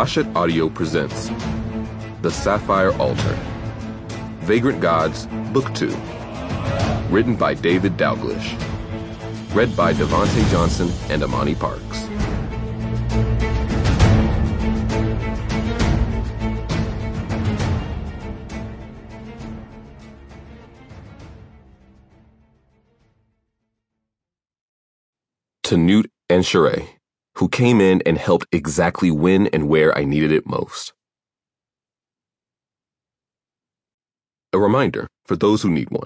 Hachette Audio presents The Sapphire Altar, Vagrant Gods, Book 2, written by David Dalglish, read by Devontae Johnson and Amani Parks. To Newt and Sheree, who came in and helped exactly when and where I needed it most. A reminder for those who need one.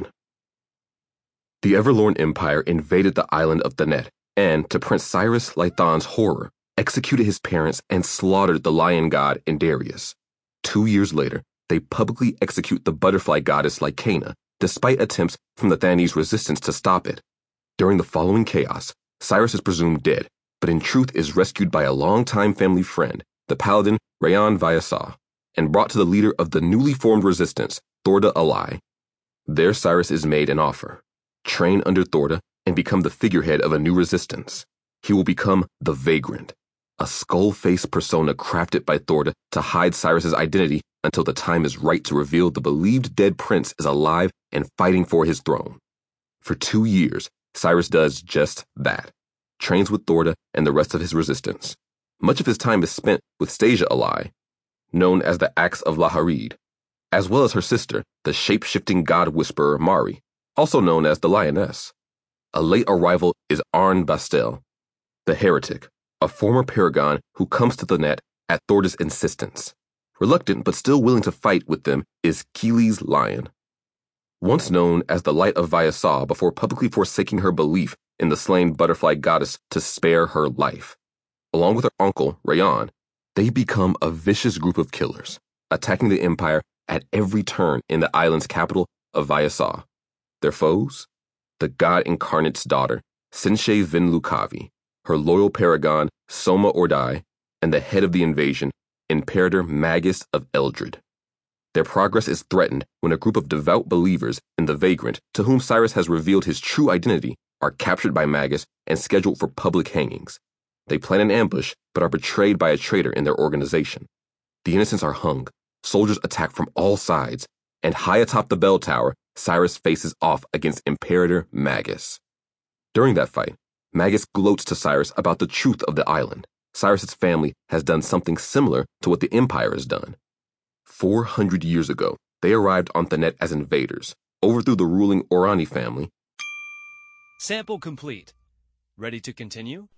The Everlorn Empire invaded the island of Thanet and, to Prince Cyrus Lython's horror, executed his parents and slaughtered the lion god Indarius. 2 years later, they publicly execute the butterfly goddess Lycaena, despite attempts from the Thanese resistance to stop it. During the following chaos, Cyrus is presumed dead, but in truth is rescued by a longtime family friend, the paladin Rayon Vyasa, and brought to the leader of the newly formed resistance, Thorda Alai. There Cyrus is made an offer. Train under Thorda and become the figurehead of a new resistance. He will become the Vagrant, a skull-faced persona crafted by Thorda to hide Cyrus's identity until the time is right to reveal the believed dead prince is alive and fighting for his throne. For 2 years, Cyrus does just that. Trains with Thorda and the rest of his resistance. Much of his time is spent with Stasia Alai, known as the Axe of Laharid, as well as her sister, the shape-shifting god whisperer Mari, also known as the Lioness. A late arrival is Arn Bastel, the heretic, a former paragon who comes to Thanet at Thorda's insistence. Reluctant but still willing to fight with them is Keely's Lion. Once known as the Light of Vyasa before publicly forsaking her belief in the slain butterfly goddess to spare her life. Along with her uncle, Rayon, they become a vicious group of killers, attacking the Empire at every turn in the island's capital of Vyasa. Their foes? The god incarnate's daughter, Senshe Vinlukavi, her loyal paragon, Soma Ordai, and the head of the invasion, Imperator Magus of Eldred. Their progress is threatened when a group of devout believers in the Vagrant, to whom Cyrus has revealed his true identity, are captured by Magus and scheduled for public hangings. They plan an ambush, but are betrayed by a traitor in their organization. The innocents are hung, soldiers attack from all sides, and high atop the bell tower, Cyrus faces off against Imperator Magus. During that fight, Magus gloats to Cyrus about the truth of the island. Cyrus's family has done something similar to what the Empire has done. 400 years ago, they arrived on Thanet as invaders, overthrew the ruling Orani family. Sample complete. Ready to continue?